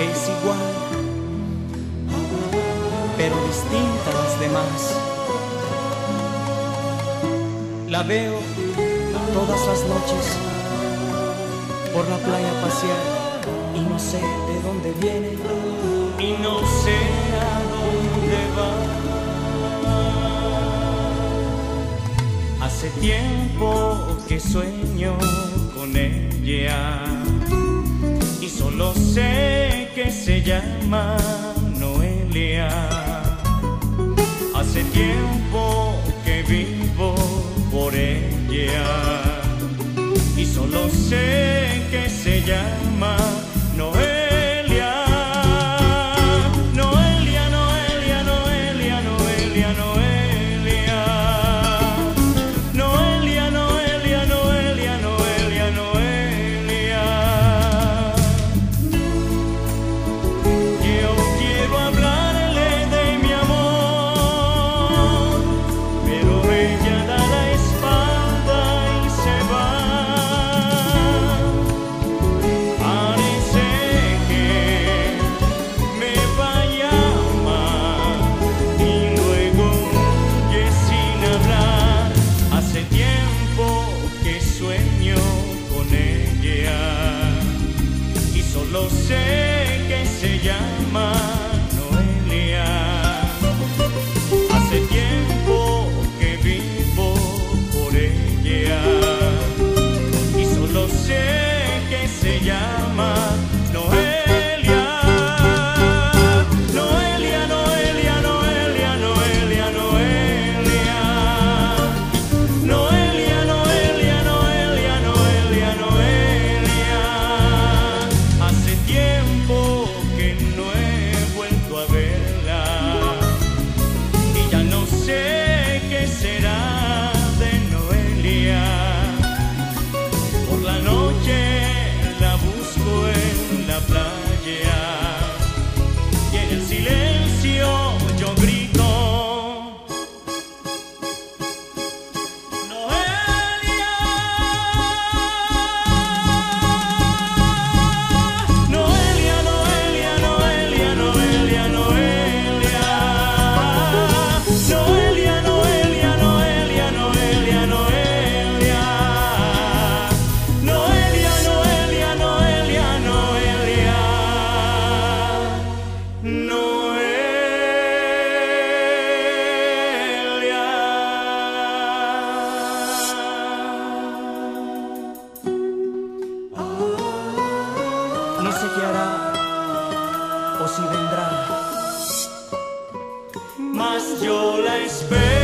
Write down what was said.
es igual, pero distinta a las demás. La veo todas las noches por la playa pasear y no sé de dónde viene y no sé a dónde va. Hace tiempo que sueño con ella y solo sé que se llama Noelia. Hace tiempo que vivo por ella y solo sé que se llama Noelia. Noelia, Noelia, Noelia, Noelia, Noelia. Noelia, Noelia, Noelia, Noelia, Noelia. Yo quiero hablarle de mi amor, pero ella da la espalda y se va. Parece que me va a llamar y luego huye sin hablar. Hace tiempo que sueño con ella y solo sé que se llama Noelia. Hace tiempo que vivo por ella y solo sé que se llama Noelia. Noelia, Noelia, Noelia, Noelia, Noelia. Noelia, Noelia, Noelia, Noelia, Noelia. Hace tiempo que no he vuelto a verla y ya no sé qué será de Noelia. Por la noche la busco en la playa y en el silencio yo grito: Noelia. Noelia, Noelia, Noelia, Noelia, Noelia. Noelia, Noelia, Noelia, Noelia, Noelia. Noelia, Noelia, Noelia, Noelia. No sé qué hará o si vendrá, mas yo la espero.